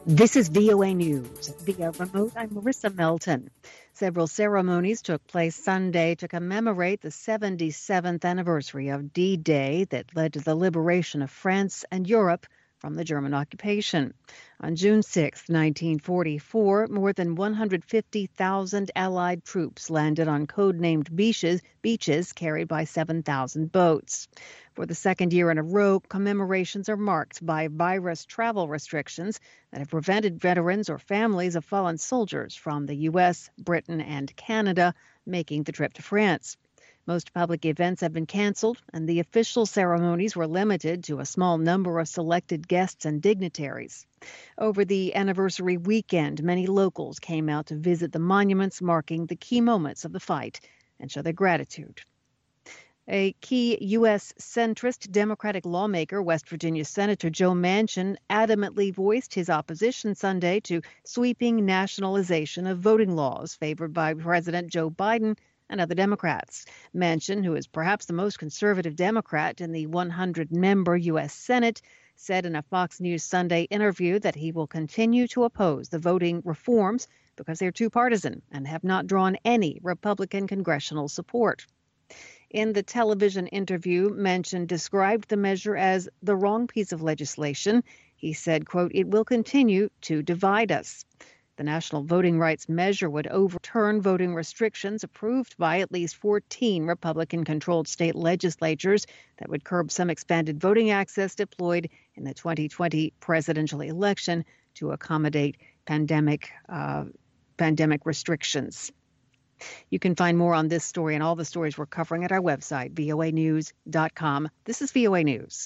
This is VOA News. Via remote, I'm Marissa Melton. Several ceremonies took place Sunday to commemorate the 77th anniversary of D-Day that led to the liberation of France and Europe from the German occupation. On June 6, 1944, more than 150,000 Allied troops landed on codenamed beaches carried by 7,000 boats. For the second year in a row, commemorations are marked by virus travel restrictions that have prevented veterans or families of fallen soldiers from the U.S., Britain, and Canada making the trip to France. Most public events have been canceled, and the official ceremonies were limited to a small number of selected guests and dignitaries. Over the anniversary weekend, many locals came out to visit the monuments marking the key moments of the fight and show their gratitude. A key U.S. centrist Democratic lawmaker, West Virginia Senator Joe Manchin, adamantly voiced his opposition Sunday to sweeping nationalization of voting laws favored by President Joe Biden and other Democrats. Manchin, who is perhaps the most conservative Democrat in the 100-member U.S. Senate, said in a Fox News Sunday interview that he will continue to oppose the voting reforms because they're too partisan and have not drawn any Republican congressional support. In the television interview, Manchin described the measure as the wrong piece of legislation. He said, quote, "It will continue to divide us." The national voting rights measure would overturn voting restrictions approved by at least 14 Republican-controlled state legislatures that would curb some expanded voting access deployed in the 2020 presidential election to accommodate pandemic restrictions. You can find more on this story and all the stories we're covering at our website, voanews.com. This is VOA News.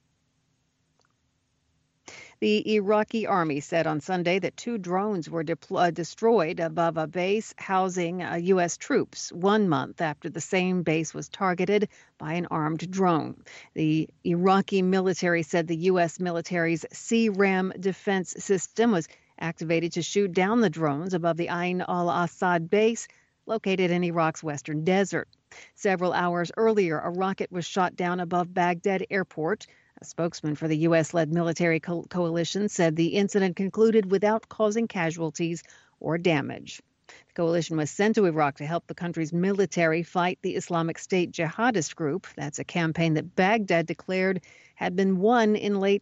The Iraqi army said on Sunday that 2 drones were destroyed above a base housing U.S. troops 1 month after the same base was targeted by an armed drone. The Iraqi military said the U.S. military's C-RAM defense system was activated to shoot down the drones above the Ain al-Assad base located in Iraq's western desert. Several hours earlier, a rocket was shot down above Baghdad airport. A spokesman for the U.S.-led military coalition said the incident concluded without causing casualties or damage. The coalition was sent to Iraq to help the country's military fight the Islamic State jihadist group. That's a campaign that Baghdad declared had been won in late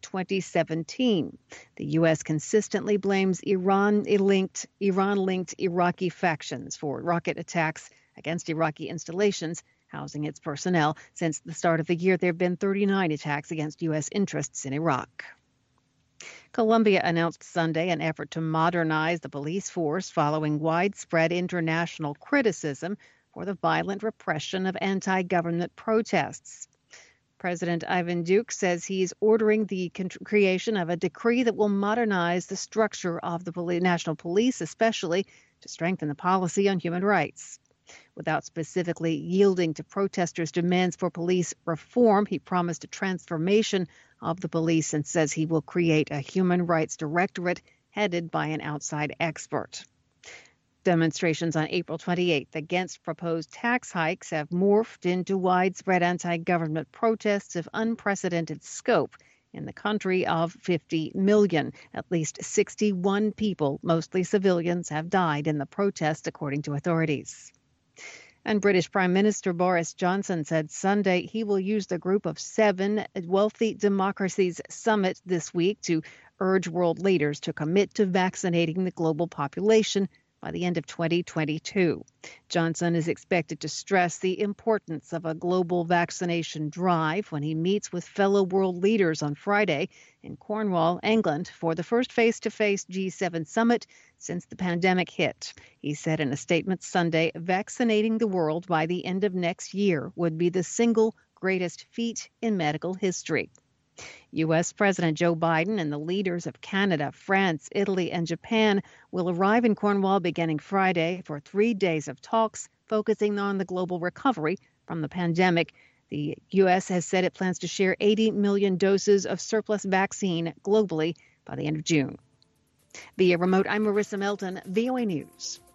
2017. The U.S. consistently blames Iran-linked Iraqi factions for rocket attacks against Iraqi installations housing its personnel. Since the start of the year, there have been 39 attacks against U.S. interests in Iraq. Colombia announced Sunday an effort to modernize the police force following widespread international criticism for the violent repression of anti-government protests. President Ivan Duque says he's ordering the creation of a decree that will modernize the structure of the national police, especially to strengthen the policy on human rights. Without specifically yielding to protesters' demands for police reform, he promised a transformation of the police and says he will create a human rights directorate headed by an outside expert. Demonstrations on April 28th against proposed tax hikes have morphed into widespread anti-government protests of unprecedented scope in the country of 50 million. At least 61 people, mostly civilians, have died in the protests, according to authorities. And British Prime Minister Boris Johnson said Sunday he will use the Group of 7 Wealthy Democracies Summit this week to urge world leaders to commit to vaccinating the global population by the end of 2022. Johnson is expected to stress the importance of a global vaccination drive when he meets with fellow world leaders on Friday in Cornwall, England, for the first face-to-face G7 summit since the pandemic hit. He said in a statement Sunday, vaccinating the world by the end of next year would be the single greatest feat in medical history. U.S. President Joe Biden and the leaders of Canada, France, Italy, and Japan will arrive in Cornwall beginning Friday for 3 days of talks focusing on the global recovery from the pandemic. The U.S. has said it plans to share 80 million doses of surplus vaccine globally by the end of June. Via remote, I'm Marissa Melton, VOA News.